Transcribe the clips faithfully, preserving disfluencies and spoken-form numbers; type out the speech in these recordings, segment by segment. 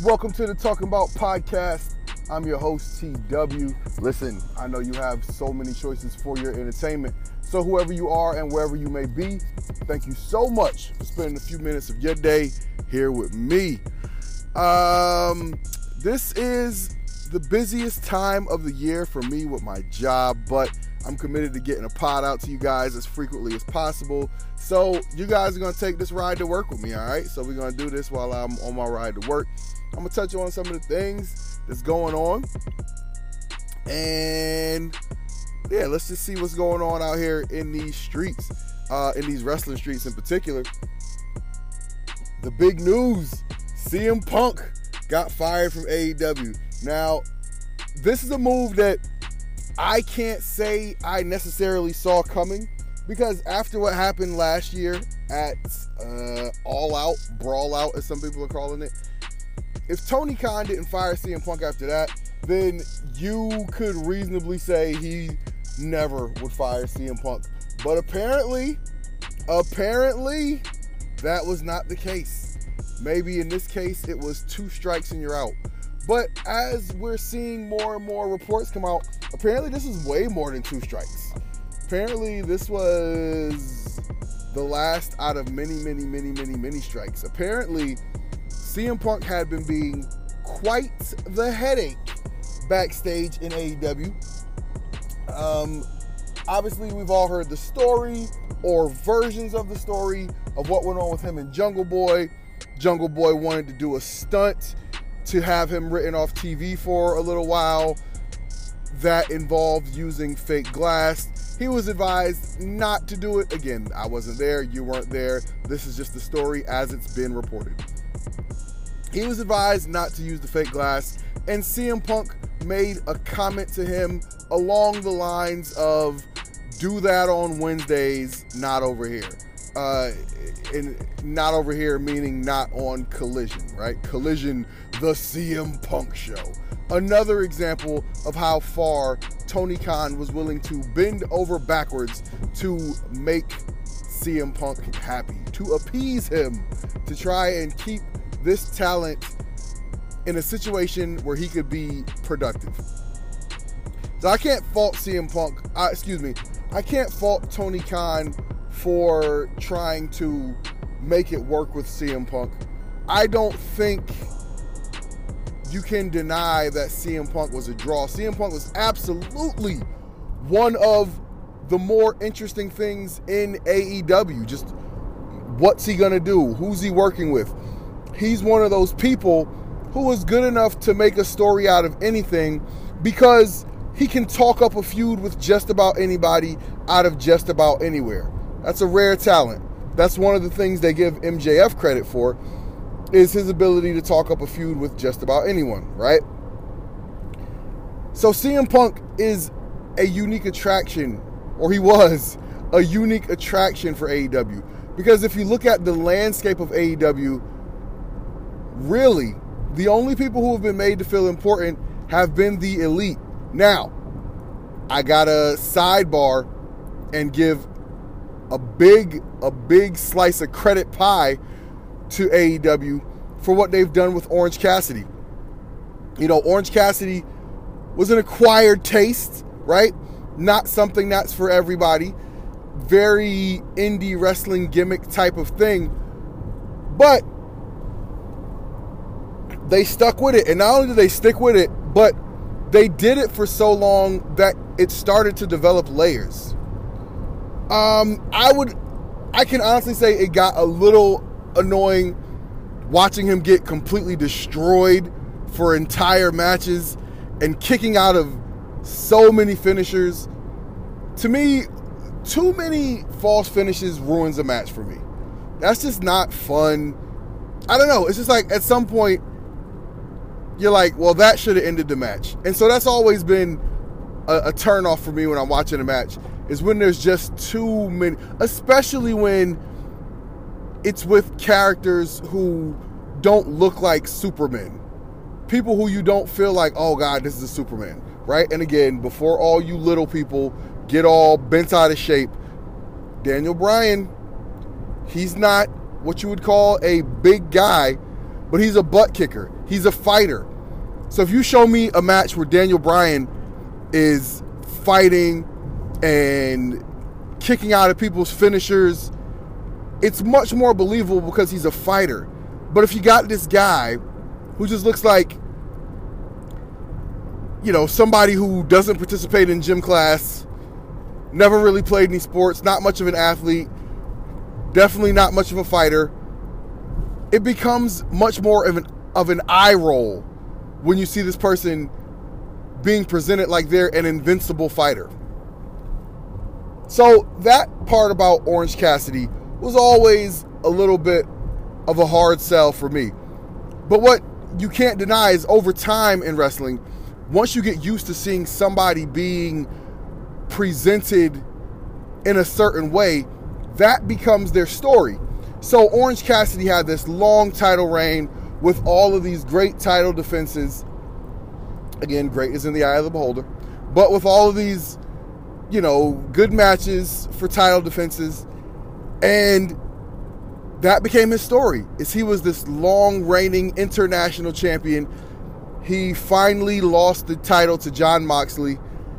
Welcome to the Talking About podcast. I'm your host, T W. Listen, I know you have so many choices for your entertainment. So whoever you are and wherever you may be, thank you so much for spending a few minutes of your day here with me. Um, this is the busiest time of the year for me with my job, but I'm committed to getting a pod out to you guys as frequently as possible. So you guys are going to take this ride to work with me, all right? So we're going to do this while I'm on my ride to work. I'm going to touch on some of the things that's going on. And yeah, let's just see what's going on out here in these streets, uh, in these wrestling streets in particular. The big news, C M Punk got fired from A E W. Now, this is a move that I can't say I necessarily saw coming, because after what happened last year at uh, All Out, Brawl Out as some people are calling it, if Tony Khan didn't fire C M Punk after that, then you could reasonably say he never would fire C M Punk. But apparently, apparently, that was not the case. Maybe in this case, it was two strikes and you're out. But as we're seeing more and more reports come out, apparently this is way more than two strikes. Apparently this was the last out of many, many, many, many, many strikes. Apparently, C M Punk had been being quite the headache backstage in A E W. Um, obviously, we've all heard the story or versions of the story of what went on with him and Jungle Boy. Jungle Boy wanted to do a stunt to have him written off T V for a little while that involved using fake glass. He was advised not to do it. Again, I wasn't there, you weren't there. This is just the story as it's been reported. He was advised not to use the fake glass, and C M Punk made a comment to him along the lines of, do that on Wednesdays, not over here. Uh, and not over here meaning not on Collision, right? Collision, the C M Punk show. Another example of how far Tony Khan was willing to bend over backwards to make C M Punk happy, to appease him, to try and keep this talent in a situation where he could be productive. So I can't fault C M Punk, uh, excuse me, I can't fault Tony Khan for trying to make it work with C M Punk. I don't think you can deny that C M Punk was a draw. C M Punk was absolutely one of the more interesting things in A E W. Just what's he gonna do? Who's he working with? He's one of those people who was good enough to make a story out of anything because he can talk up a feud with just about anybody out of just about anywhere. That's a rare talent. That's one of the things they give M J F credit for, is his ability to talk up a feud with just about anyone, right? So C M Punk is a unique attraction, or he was a unique attraction for A E W. Because if you look at the landscape of A E W, really, the only people who have been made to feel important have been the elite. Now, I got a sidebar and give a big, a big slice of credit pie to A E W for what they've done with Orange Cassidy. You know, Orange Cassidy was an acquired taste, right? Not something that's for everybody. Very indie wrestling gimmick type of thing. But they stuck with it. And not only did they stick with it, but they did it for so long that it started to develop layers. Um, I would, I can honestly say it got a little annoying watching him get completely destroyed for entire matches and kicking out of so many finishers. To me, too many false finishes ruins a match for me. That's just not fun. I don't know. It's just like at some point, you're like, well, that should have ended the match. And so that's always been a, a turn off for me when I'm watching a match, is when there's just too many, especially when it's with characters who don't look like Superman. People who you don't feel like, oh God, this is a Superman, right? And again, before all you little people get all bent out of shape, Daniel Bryan, he's not what you would call a big guy, but he's a butt kicker. He's a fighter. So if you show me a match where Daniel Bryan is fighting and kicking out of people's finishers, it's much more believable because he's a fighter. But if you got this guy who just looks like, you know, somebody who doesn't participate in gym class, never really played any sports, not much of an athlete, definitely not much of a fighter, it becomes much more of an of an eye roll when you see this person being presented like they're an invincible fighter. So that part about Orange Cassidy was always a little bit of a hard sell for me. But what you can't deny is over time in wrestling, once you get used to seeing somebody being presented in a certain way, that becomes their story. So Orange Cassidy had this long title reign with all of these great title defenses. Again, great is in the eye of the beholder. But with all of these, you know, good matches for title defenses. And that became his story, is he was this long reigning international champion. He finally lost the title to Jon Moxley.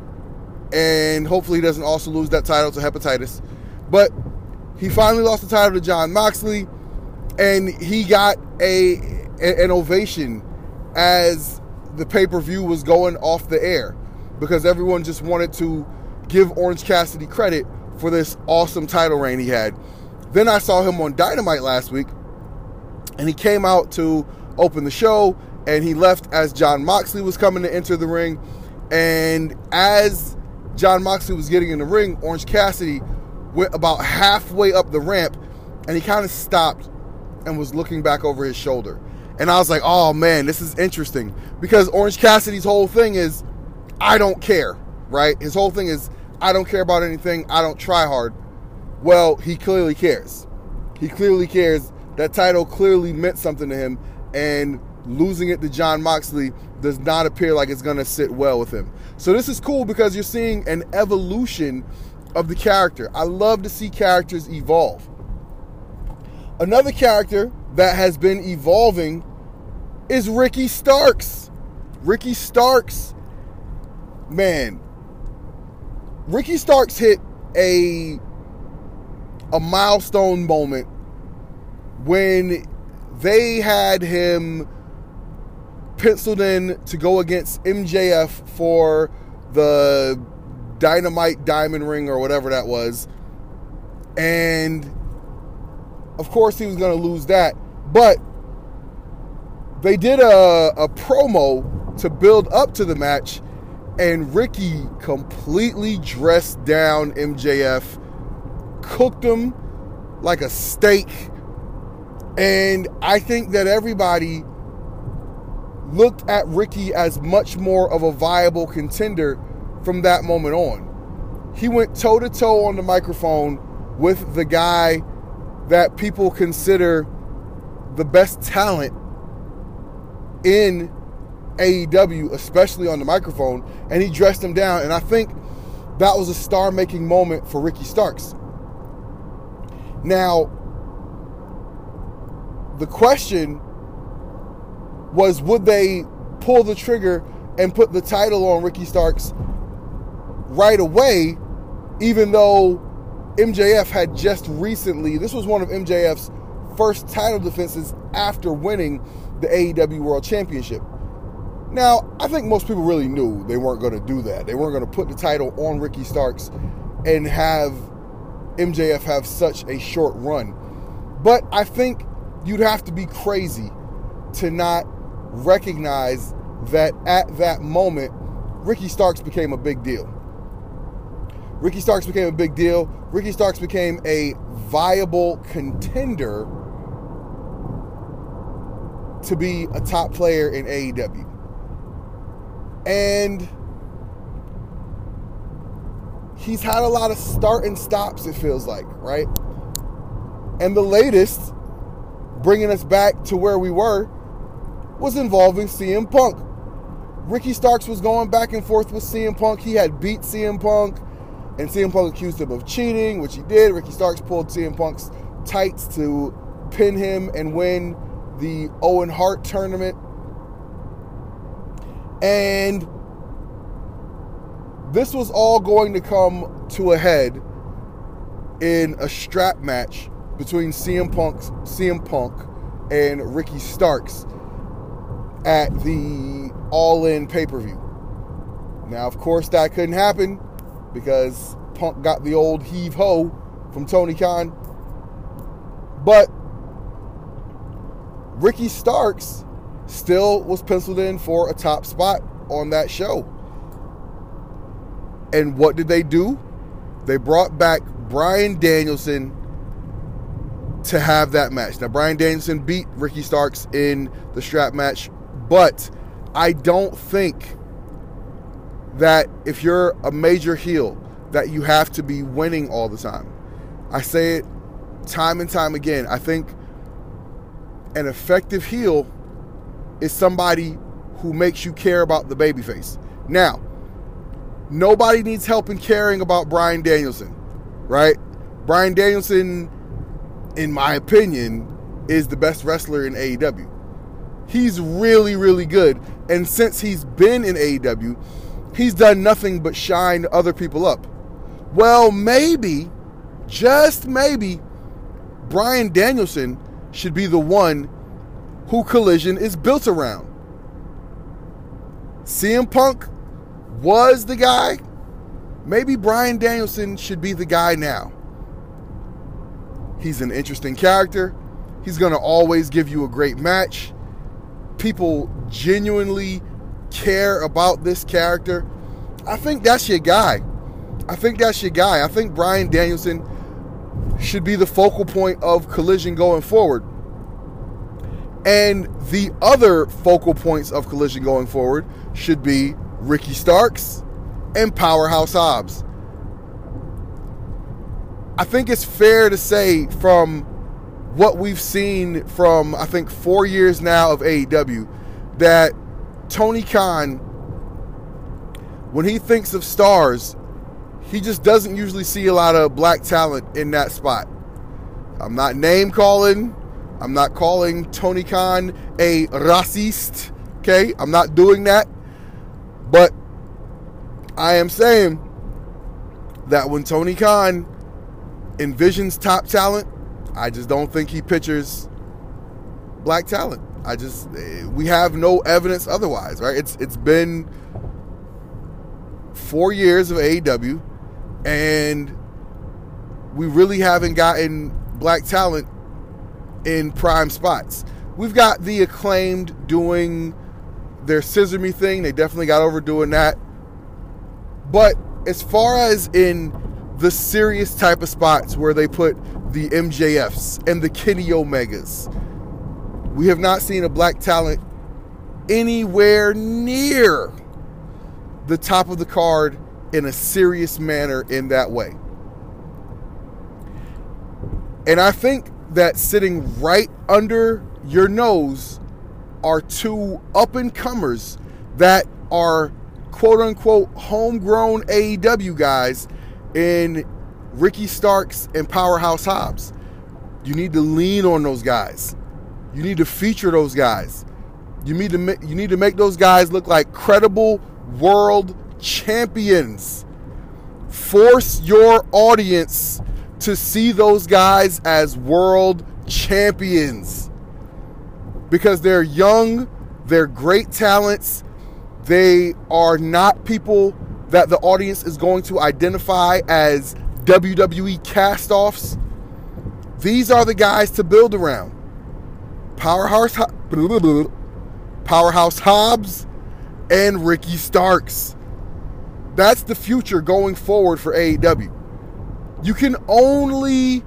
And hopefully he doesn't also lose that title to hepatitis. But he finally lost the title to Jon Moxley. And he got a, a an ovation as the pay-per-view was going off the air, because everyone just wanted to give Orange Cassidy credit for this awesome title reign he had. Then I saw him on Dynamite last week, and he came out to open the show, and he left as Jon Moxley was coming to enter the ring. And as Jon Moxley was getting in the ring, Orange Cassidy went about halfway up the ramp, and he kind of stopped and was looking back over his shoulder. And I was like, oh man, this is interesting, because Orange Cassidy's whole thing is, I don't care, right? His whole thing is, I don't care about anything. I don't try hard. Well, he clearly cares. He clearly cares. That title clearly meant something to him, and losing it to Jon Moxley does not appear like it's going to sit well with him. So this is cool because you're seeing an evolution of the character. I love to see characters evolve. Another character that has been evolving is Ricky Starks. Ricky Starks, man, Ricky Starks hit a a milestone moment when they had him penciled in to go against M J F for the Dynamite Diamond Ring or whatever that was. And of course he was going to lose that. But they did a, a promo to build up to the match, and Ricky completely dressed down M J F, cooked him like a steak. And I think that everybody looked at Ricky as much more of a viable contender from that moment on. He went toe-to-toe on the microphone with the guy that people consider the best talent in A E W, especially on the microphone, and he dressed him down. And I think that was a star-making moment for Ricky Starks. Now, the question was, would they pull the trigger and put the title on Ricky Starks right away, even though M J F had just recently, this was one of M J F's first title defenses after winning the A E W World Championship. Now, I think most people really knew they weren't going to do that. They weren't going to put the title on Ricky Starks and have M J F have such a short run. But I think you'd have to be crazy to not recognize that at that moment, Ricky Starks became a big deal. Ricky Starks became a big deal. Ricky Starks became a viable contender to be a top player in A E W. And he's had a lot of start and stops, it feels like, right? And the latest, bringing us back to where we were, was involving C M Punk. Ricky Starks was going back and forth with C M Punk. He had beat C M Punk, and C M Punk accused him of cheating, which he did. Ricky Starks pulled C M Punk's tights to pin him and win the Owen Hart tournament. And this was all going to come to a head in a strap match between C M Punk, C M Punk and Ricky Starks at the All In pay-per-view. Now, of course, that couldn't happen because Punk got the old heave-ho from Tony Khan. But Ricky Starks still was penciled in for a top spot on that show. And what did they do? They brought back Bryan Danielson to have that match. Now, Bryan Danielson beat Ricky Starks in the strap match, but I don't think that if you're a major heel that you have to be winning all the time. I say it time and time again. I think an effective heel is somebody who makes you care about the babyface. Now, nobody needs help in caring about Bryan Danielson, right? Bryan Danielson, in my opinion, is the best wrestler in A E W. He's really, really good. And since he's been in A E W, he's done nothing but shine other people up. Well, maybe, just maybe, Bryan Danielson should be the one who Collision is built around. C M Punk was the guy. Maybe Bryan Danielson should be the guy now. He's an interesting character. He's going to always give you a great match. People genuinely care about this character. I think that's your guy. I think that's your guy. I think Bryan Danielson should be the focal point of Collision going forward. And the other focal points of Collision going forward should be Ricky Starks and Powerhouse Hobbs. I think it's fair to say from what we've seen from, I think, four years now of A E W, that Tony Khan, when he thinks of stars, he just doesn't usually see a lot of black talent in that spot. I'm not name calling. I'm not calling Tony Khan a racist. Okay? I'm not doing that. But I am saying that when Tony Khan envisions top talent, I just don't think he pictures black talent. I just, we have no evidence otherwise, right? It's it's been four years of A E W, and we really haven't gotten black talent in prime spots. We've got the Acclaimed doing their Scissor Me thing. They definitely got over doing that. But as far as in the serious type of spots where they put the M J Fs and the Kenny Omegas, we have not seen a black talent anywhere near the top of the card in a serious manner in that way. And I think that sitting right under your nose are two up-and-comers that are quote-unquote homegrown A E W guys in Ricky Starks and Powerhouse Hobbs. You need to lean on those guys. You need to feature those guys. You need to ma- you need to make those guys look like credible world champions. Force your audience to see those guys as world champions, because they're young, they're great talents. They are not people that the audience is going to identify as W W E cast-offs. These are the guys to build around. Powerhouse, Powerhouse Hobbs and Ricky Starks. That's the future going forward for A E W. You can only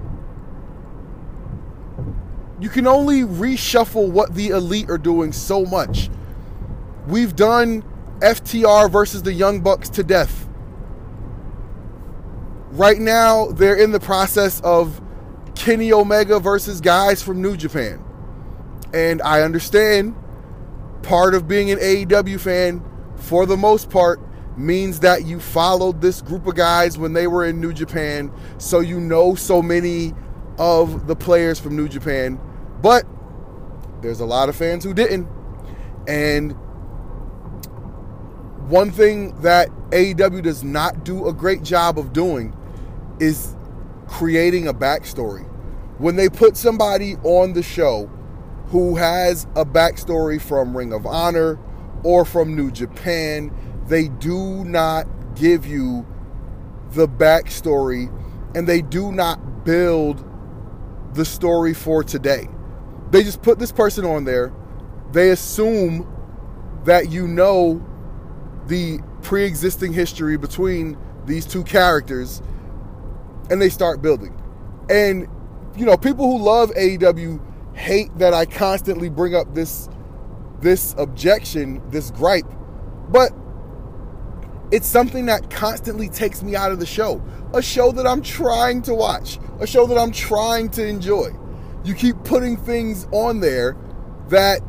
you can only reshuffle what the elite are doing so much. We've done F T R versus the Young Bucks to death. Right now, they're in the process of Kenny Omega versus guys from New Japan. And I understand part of being an A E W fan, for the most part, means that you followed this group of guys when they were in New Japan, so you know so many of the players from New Japan. But There's a lot of fans who didn't. And one thing that A E W does not do a great job of doing is creating a backstory. When they put somebody on the show who has a backstory from Ring of Honor or from New Japan, they do not give you the backstory, and they do not build the story for today. They just put this person on there. They assume that you know the pre-existing history between these two characters, and they start building. And, you know, people who love A E W hate that I constantly bring up this, this objection, this gripe, but it's something that constantly takes me out of the show. A show that I'm trying to watch. A show that I'm trying to enjoy. You keep putting things on there that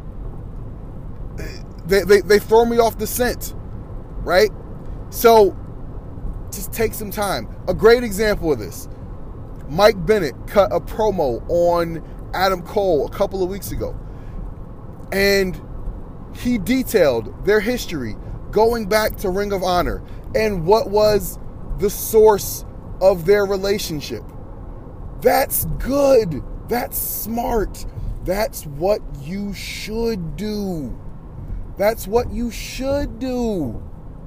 they, they, they throw me off the scent, right? So just take some time. A great example of this, Mike Bennett cut a promo on Adam Cole a couple of weeks ago. And he detailed their history going back to Ring of Honor and what was the source of their relationship. That's good. That's smart. That's what you should do. That's what you should do.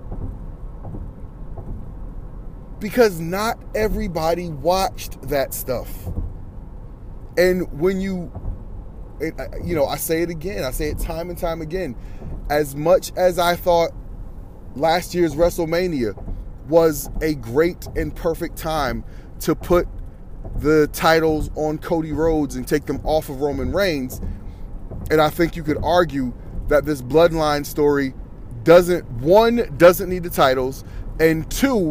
Because not everybody watched that stuff. And when you, you know, I say it again, I say it time and time again, as much as I thought last year's WrestleMania was a great and perfect time to put the titles on Cody Rhodes and take them off of Roman Reigns, and I think you could argue that this Bloodline story doesn't, one, doesn't need the titles, and two,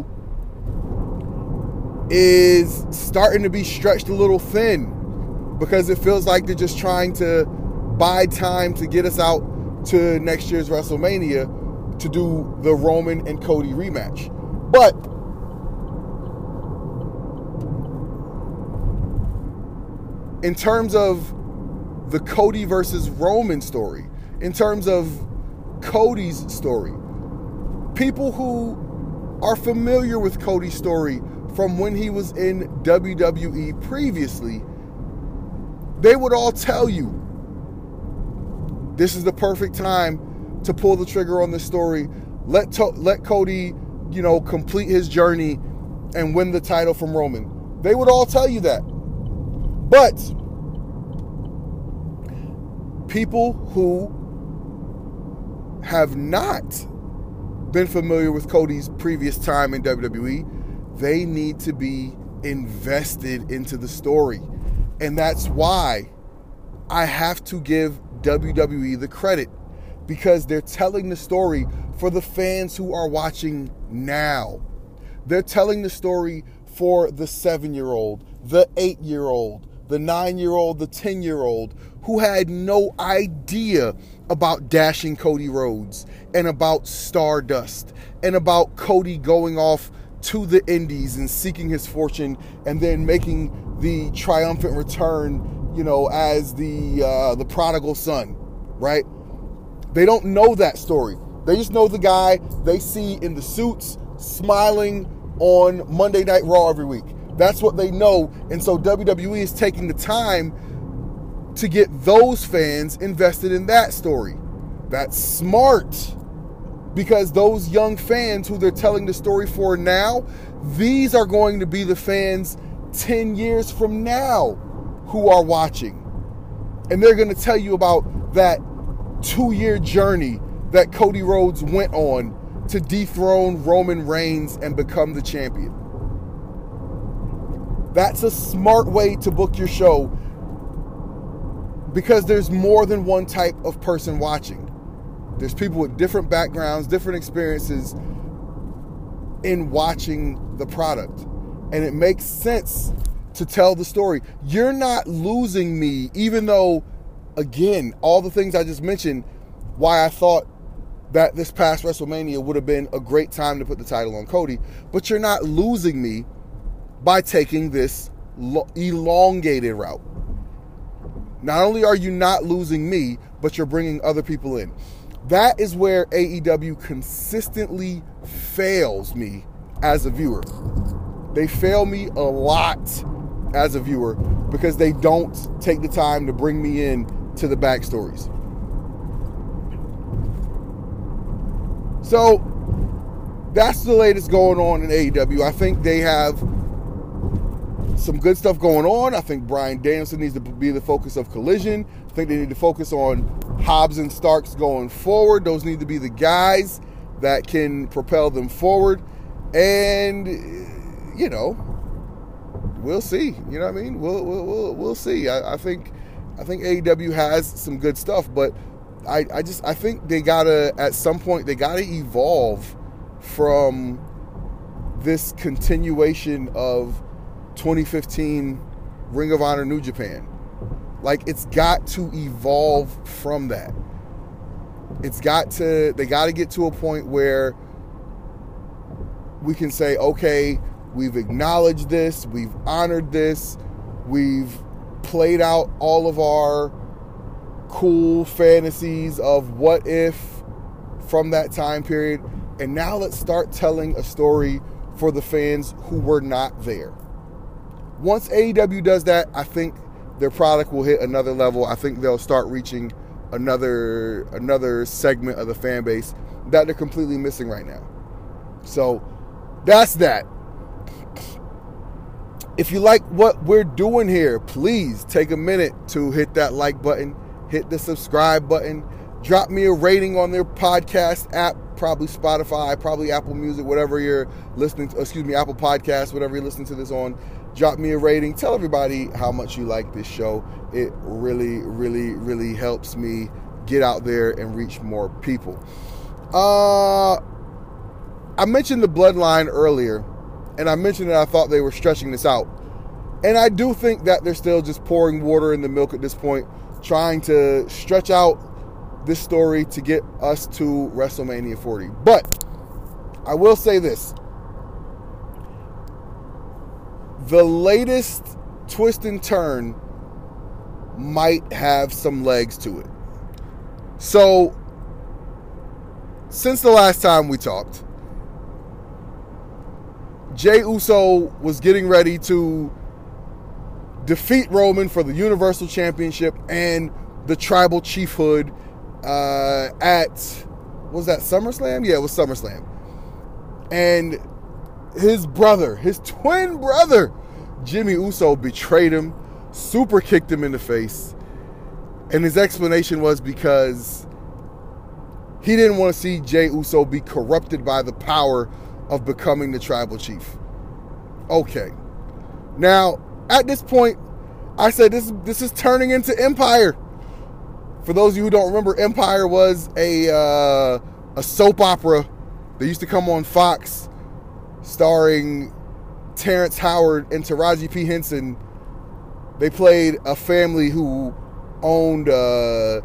is starting to be stretched a little thin because it feels like they're just trying to buy time to get us out to next year's WrestleMania to do the Roman and Cody rematch. But in terms of the Cody versus Roman story, in terms of Cody's story, people who are familiar with Cody's story from when he was in W W E previously, they would all tell you this is the perfect time to pull the trigger on this story. Let to- let Cody, you know, complete his journey and win the title from Roman. They would all tell you that. But people who have not been familiar with Cody's previous time in W W E, they need to be invested into the story. And that's why I have to give W W E the credit, because they're telling the story for the fans who are watching now. They're telling the story for the seven-year-old, the eight-year-old, the nine-year-old, the ten-year-old who had no idea about dashing Cody Rhodes and about Stardust and about Cody going off to the Indies and seeking his fortune and then making the triumphant return, you know, as the uh, the prodigal son, right? They don't know that story. They just know the guy they see in the suits smiling on Monday Night Raw every week. That's what they know. And so W W E is taking the time to get those fans invested in that story. That's smart, because those young fans who they're telling the story for now, these are going to be the fans ten years from now who are watching. And they're going to tell you about that two-year journey that Cody Rhodes went on to dethrone Roman Reigns and become the champion. That's a smart way to book your show, because there's more than one type of person watching. There's people with different backgrounds, different experiences in watching the product. And it makes sense to tell the story. You're not losing me, even though, again, all the things I just mentioned, why I thought that this past WrestleMania would have been a great time to put the title on Cody, but you're not losing me by taking this elongated route. Not only are you not losing me, but you're bringing other people in. That is where A E W consistently fails me as a viewer. They fail me a lot as a viewer because they don't take the time to bring me in to the backstories. So that's the latest going on in A E W. I think they have some good stuff going on. I think Bryan Danielson needs to be the focus of Collision. I think they need to focus on Hobbs and Starks going forward. Those need to be the guys that can propel them forward. And, you know, we'll see. You know what I mean? We'll we'll we'll, we'll see. I, I think I think A E W has some good stuff, but I, I just I think they gotta at some point they gotta evolve from this continuation of twenty fifteen Ring of Honor New Japan. Like, it's got to evolve from that. It's got to, they got to get to a point where we can say, okay, we've acknowledged this, we've honored this, we've played out all of our cool fantasies of what if from that time period, and now let's start telling a story for the fans who were not there. Once A E W does that, I think their product will hit another level. I think they'll start reaching another another segment of the fan base that they're completely missing right now. So that's that. If you like what we're doing here, please take a minute to hit that like button, hit the subscribe button, drop me a rating on their podcast app, probably Spotify, probably Apple Music, whatever you're listening to, excuse me, Apple Podcasts, whatever you're listening to this on. Drop me a rating. Tell everybody how much you like this show. It really, really, really helps me get out there and reach more people. Uh, I mentioned the Bloodline earlier, and I mentioned that I thought they were stretching this out. And I do think that they're still just pouring water in the milk at this point, trying to stretch out this story to get us to WrestleMania forty. But I will say this. The latest twist and turn might have some legs to it. So, since the last time we talked, Jey Uso was getting ready to defeat Roman for the Universal Championship and the Tribal Chiefhood uh, at, was that SummerSlam? Yeah, it was SummerSlam. And his brother, his twin brother, Jimmy Uso, betrayed him, super kicked him in the face. And his explanation was because he didn't want to see Jey Uso be corrupted by the power of becoming the tribal chief. Okay. Now, at this point, I said this, this is turning into Empire. For those of you who don't remember, Empire was a, uh, a soap opera that used to come on Fox, starring Terrence Howard and Taraji P. Henson. They played a family who owned uh,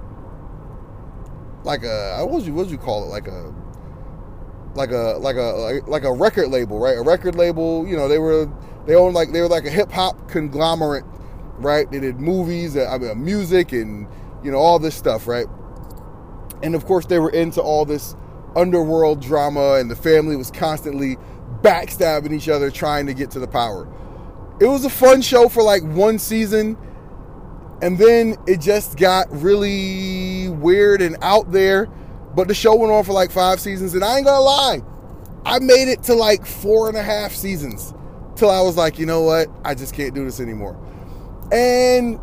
like a what would you what would you call it like a like a like a like a record label, right? A record label. You know, they were they owned like they were like a hip hop conglomerate, right? They did movies, I mean, music, and you know all this stuff, right? And of course, they were into all this underworld drama, and the family was constantly backstabbing each other trying to get to the power. It was a fun show for like one season, and then it just got really weird and out there. But the show went on for like five seasons, and I ain't gonna lie, I made it to like four and a half seasons till I was like, you know what, I just can't do this anymore. And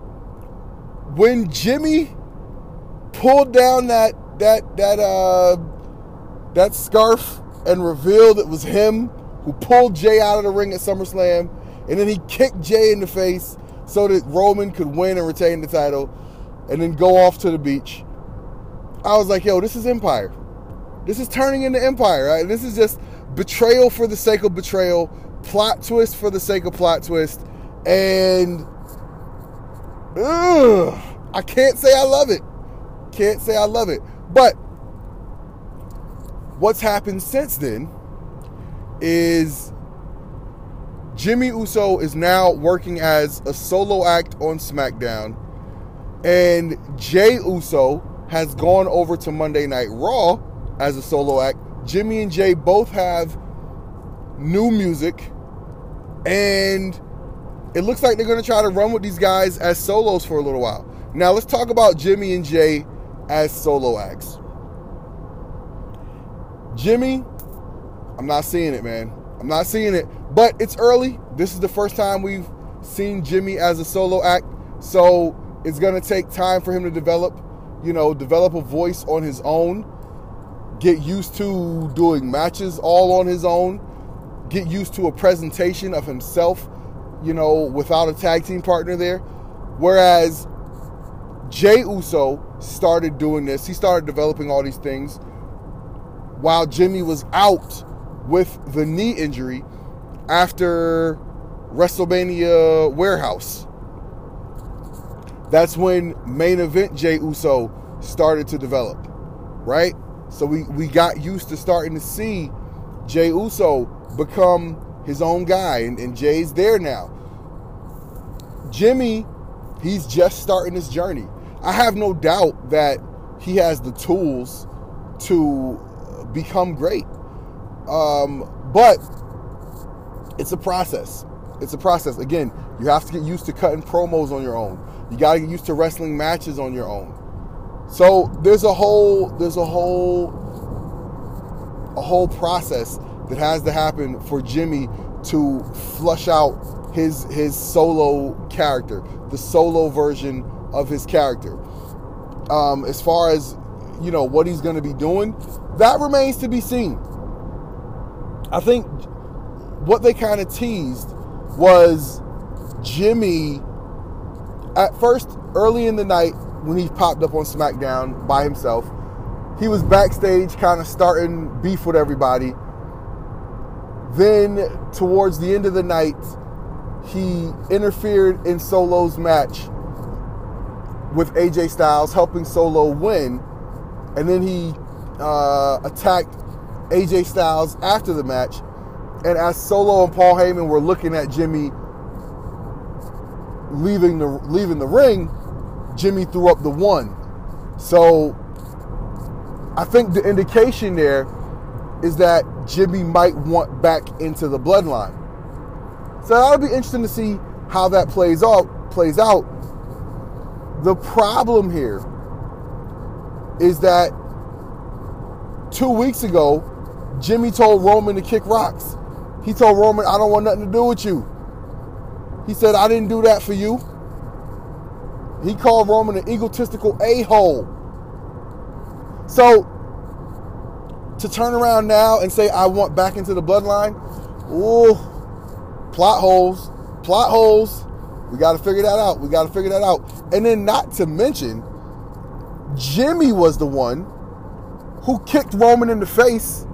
when Jimmy pulled down that that that uh that scarf and revealed it was him who pulled Jey out of the ring at SummerSlam, and then he kicked Jey in the face so that Roman could win and retain the title and then go off to the beach. I was like, yo, this is Empire. This is turning into Empire, right? This is just betrayal for the sake of betrayal, plot twist for the sake of plot twist, and ugh, I can't say I love it. Can't say I love it. But what's happened since then is Jimmy Uso is now working as a solo act on SmackDown. And Jey Uso has gone over to Monday Night Raw as a solo act. Jimmy and Jey both have new music, and it looks like they're going to try to run with these guys as solos for a little while. Now, let's talk about Jimmy and Jey as solo acts. Jimmy, I'm not seeing it, man. I'm not seeing it. But it's early. This is the first time we've seen Jimmy as a solo act. So it's going to take time for him to develop, you know, develop a voice on his own. Get used to doing matches all on his own. Get used to a presentation of himself, you know, without a tag team partner there. Whereas Jey Uso started doing this. He started developing all these things while Jimmy was out with the knee injury after WrestleMania Warehouse. That's when main event Jey Uso started to develop, right? So we, we got used to starting to see Jey Uso become his own guy, and, and Jay's there now. Jimmy, he's just starting his journey. I have no doubt that he has the tools to become great. Um, but it's a process. It's a process. Again, you have to get used to cutting promos on your own. You got to get used to wrestling matches on your own. So there's a whole, there's a whole, a whole process that has to happen for Jimmy to flush out his his solo character, the solo version of his character. Um, as far as, you know, what he's going to be doing, that remains to be seen. I think what they kind of teased was Jimmy, at first, early in the night, when he popped up on SmackDown by himself, he was backstage kind of starting beef with everybody. Then, towards the end of the night, he interfered in Solo's match with A J Styles, helping Solo win. And then he uh, attacked A J Styles after the match. And as Solo and Paul Heyman were looking at Jimmy leaving the leaving the ring, Jimmy threw up the one. So I think the indication there is that Jimmy might want back into the bloodline. So that'll be interesting to see how that plays out. Plays out. The problem here is that two weeks ago, Jimmy told Roman to kick rocks. He told Roman, I don't want nothing to do with you. He said, I didn't do that for you. He called Roman an egotistical a-hole. So, to turn around now and say, I want back into the bloodline, ooh, plot holes, plot holes. We got to figure that out. We got to figure that out. And then not to mention, Jimmy was the one who kicked Roman in the face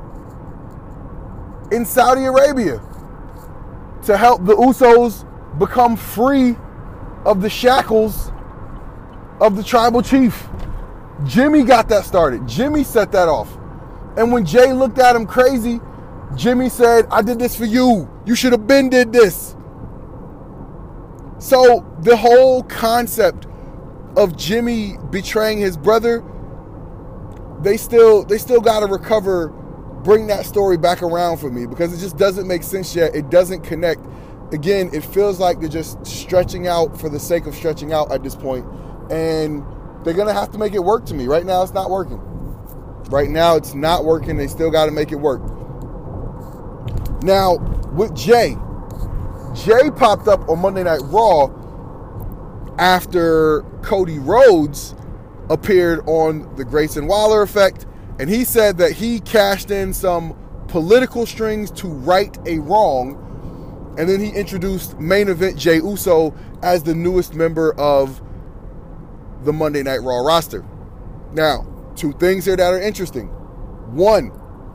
in Saudi Arabia to help the Usos become free of the shackles of the tribal chief. Jimmy got that started. Jimmy set that off. And when Jay looked at him crazy, Jimmy said, I did this for you. You should have been did this. So the whole concept of Jimmy betraying his brother, they still they still got to recover, bring that story back around for me, because it just doesn't make sense yet. It doesn't connect. Again, it feels like they're just stretching out for the sake of stretching out at this point. And they're going to have to make it work to me. Right now, it's not working. Right now, it's not working. They still got to make it work. Now, with Jay, Jay popped up on Monday Night Raw after Cody Rhodes appeared on the Grayson Waller Effect, and he said that he cashed in some political strings to right a wrong, and then he introduced main event Jey Uso as the newest member of the Monday Night Raw roster. Now, two things here that are interesting. One,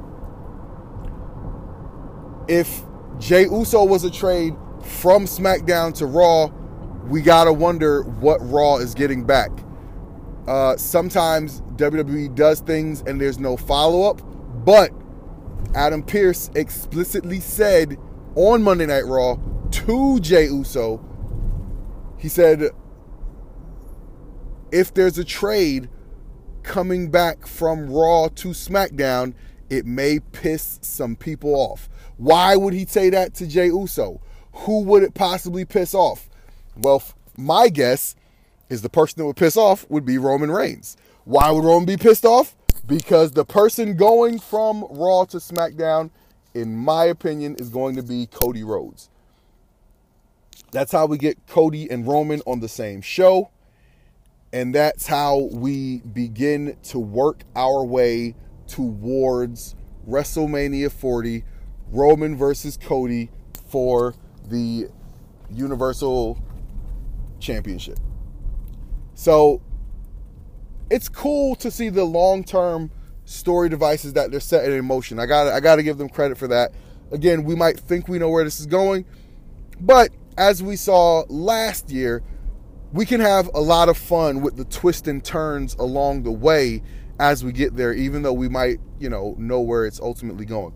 if Jey Uso was a trade from SmackDown to Raw, we gotta wonder what Raw is getting back. Uh, sometimes W W E does things and there's no follow-up, but Adam Pearce explicitly said on Monday Night Raw to Jey Uso, he said, if there's a trade coming back from Raw to SmackDown, it may piss some people off. Why would he say that to Jey Uso? Who would it possibly piss off? Well, my guess is the person that would piss off would be Roman Reigns. Why would Roman be pissed off? Because the person going from Raw to SmackDown, in my opinion, is going to be Cody Rhodes. That's how we get Cody and Roman on the same show. And that's how we begin to work our way towards WrestleMania forty, Roman versus Cody for the Universal Championship. So it's cool to see the long-term story devices that they're setting in motion. I got I got to give them credit for that. Again, we might think we know where this is going, but as we saw last year, we can have a lot of fun with the twists and turns along the way as we get there, even though we might, you know, know where it's ultimately going.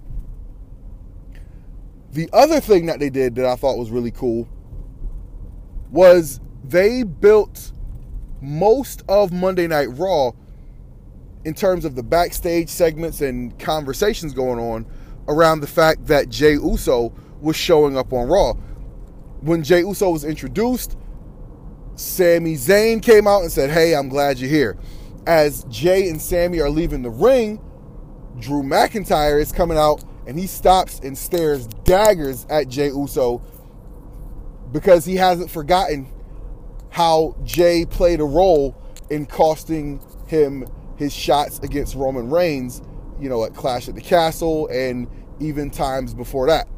The other thing that they did that I thought was really cool was they built most of Monday Night Raw in terms of the backstage segments and conversations going on around the fact that Jey Uso was showing up on Raw. When Jey Uso was introduced, Sami Zayn came out and said, "Hey, I'm glad you're here." As Jey and Sami are leaving the ring, Drew McIntyre is coming out and he stops and stares daggers at Jey Uso because he hasn't forgotten how Jey played a role in costing him his shots against Roman Reigns, you know, at Clash at the Castle and even times before that.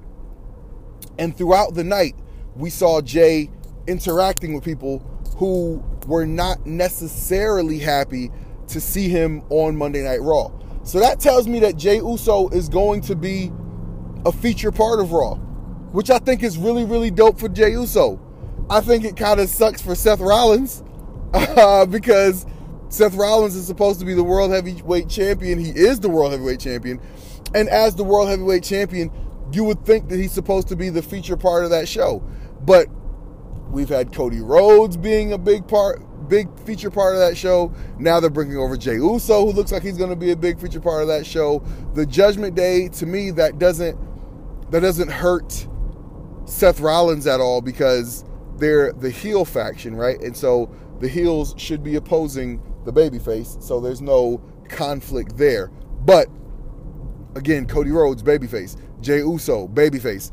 And throughout the night, we saw Jey interacting with people who were not necessarily happy to see him on Monday Night Raw. So that tells me that Jey Uso is going to be a feature part of Raw, which I think is really, really dope for Jey Uso. I think it kind of sucks for Seth Rollins uh, because Seth Rollins is supposed to be the World Heavyweight Champion. He is the World Heavyweight Champion. And as the World Heavyweight Champion, you would think that he's supposed to be the feature part of that show. But we've had Cody Rhodes being a big part, big feature part of that show. Now they're bringing over Jey Uso, who looks like he's going to be a big feature part of that show. The Judgment Day, to me, that doesn't that doesn't hurt Seth Rollins at all because they're the heel faction, right? And so the heels should be opposing the babyface, so there's no conflict there. But again, Cody Rhodes, babyface. Jey Uso, babyface.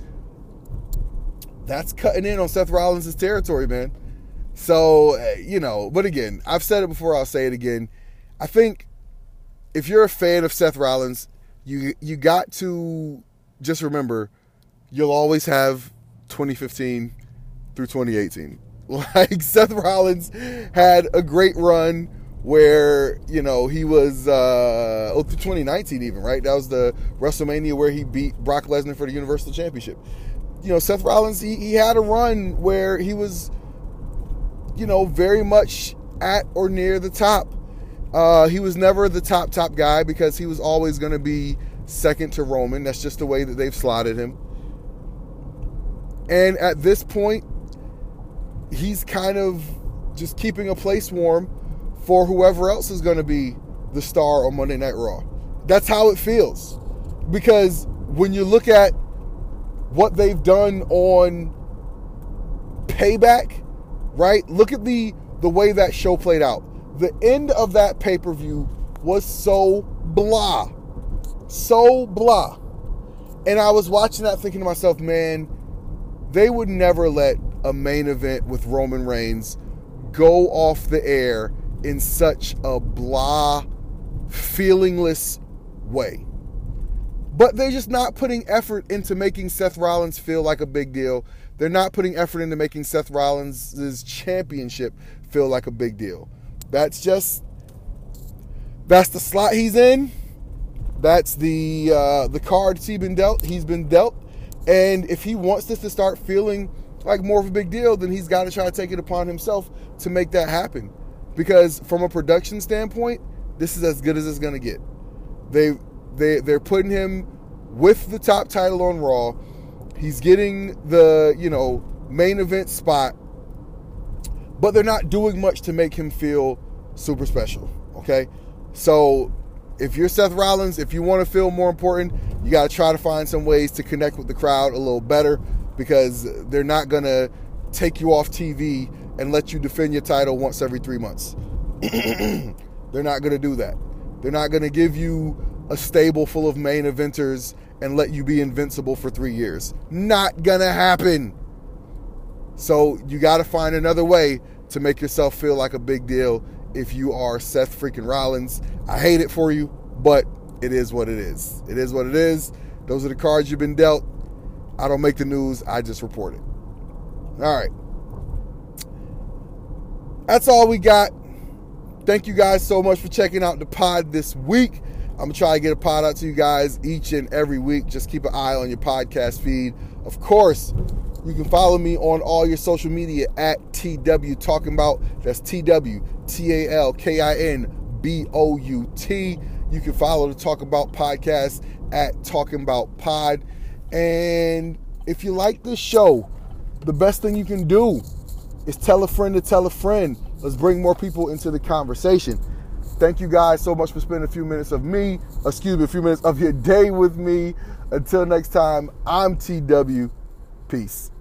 That's cutting in on Seth Rollins' territory, man. So, you know, but again, I've said it before, I'll say it again. I think if you're a fan of Seth Rollins, you you got to just remember you'll always have twenty fifteen through twenty eighteen. Like, Seth Rollins had a great run where, you know, he was, uh, oh, through twenty nineteen even, right? That was the WrestleMania where he beat Brock Lesnar for the Universal Championship. You know, Seth Rollins, he, he had a run where he was, you know, very much at or near the top. Uh, he was never the top, top guy because he was always going to be second to Roman. That's just the way that they've slotted him. And at this point, he's kind of just keeping a place warm for whoever else is going to be the star on Monday Night Raw. That's how it feels. Because when you look at what they've done on Payback, right? Look at the, the way that show played out. The end of that pay-per-view was so blah. So blah. And I was watching that thinking to myself, man, they would never let a main event with Roman Reigns go off the air in such a blah, feelingless way. But they're just not putting effort into making Seth Rollins feel like a big deal. They're not putting effort into making Seth Rollins' championship feel like a big deal. That's just, that's the slot he's in. That's the uh, the cards he's been dealt. He's been dealt. And if he wants this to start feeling like more of a big deal, then he's got to try to take it upon himself to make that happen. Because from a production standpoint, this is as good as it's going to get. They, they, they're putting him with the top title on Raw. He's getting the, you know, main event spot. but they're not doing much to make him feel super special, okay? So if you're Seth Rollins, if you want to feel more important, you got to try to find some ways to connect with the crowd a little better, because they're not going to take you off T V and let you defend your title once every three months. They're not going to do that. They're not going to give you a stable full of main eventers and let you be invincible for three years. Not going to happen. So you got to find another way to make yourself feel like a big deal if you are Seth freaking Rollins. I hate it for you, but it is what it is. It is what it is. Those are the cards you've been dealt. I don't make the news. I just report it. All right. That's all we got. Thank you guys so much for checking out the pod this week. I'm going to try to get a pod out to you guys each and every week. Just keep an eye on your podcast feed. Of course, you can follow me on all your social media at T W Talking About. That's T W T A L K I N B O U T. You can follow the Talk About podcast at Talking About Pod. And if you like this show, the best thing you can do is tell a friend to tell a friend. Let's bring more people into the conversation. Thank you guys so much for spending a few minutes of me, excuse me, a few minutes of your day with me. Until next time, I'm T W. Peace.